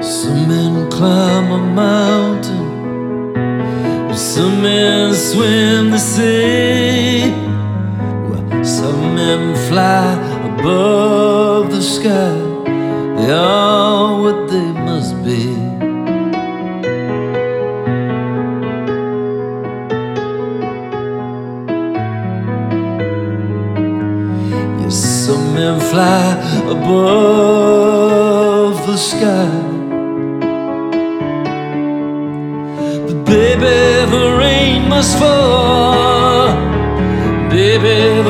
Some men climb a mountain, some men swim the sea. Well, some men fly above the sky. They are what they must be. Yes, some men fly above the sky. Baby, the rain must fall. Baby,